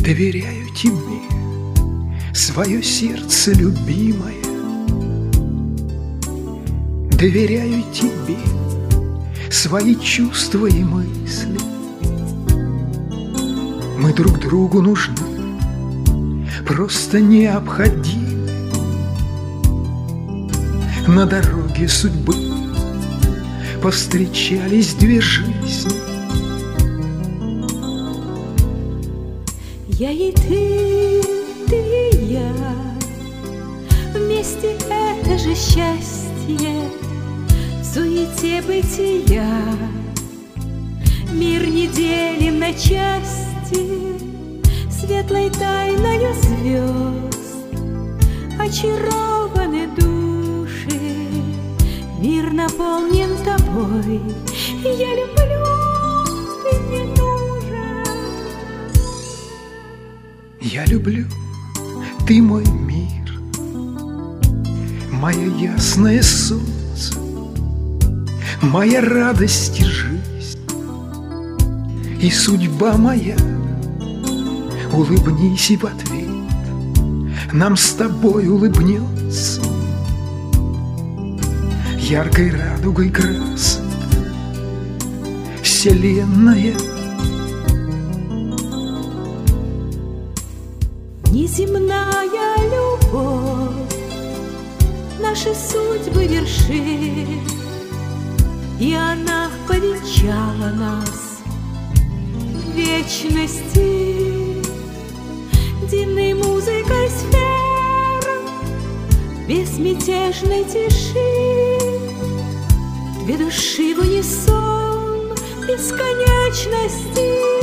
Доверяю тебе свое сердце любимое, доверяю тебе свои чувства и мысли. Мы друг другу нужны, просто необходимы. На дороге судьбы повстречались две жизни. Я и ты и я, вместе это же счастье. В суете бытия мир не делим на части. Светлой тайною звезд очарованы души. Мир наполнен тобой, и я люблю, ты мне нужен. Я люблю, ты мой мир, мое ясное солнце, моя радость и жизнь, и судьба моя. Улыбнись, и в ответ нам с тобой улыбнется яркой радугой красок вселенная. Неземная любовь наши судьбы вершит, и она повенчала нас в вечности. Дивной музыкой сфер безмятежной тиши, две души в унисон бесконечности.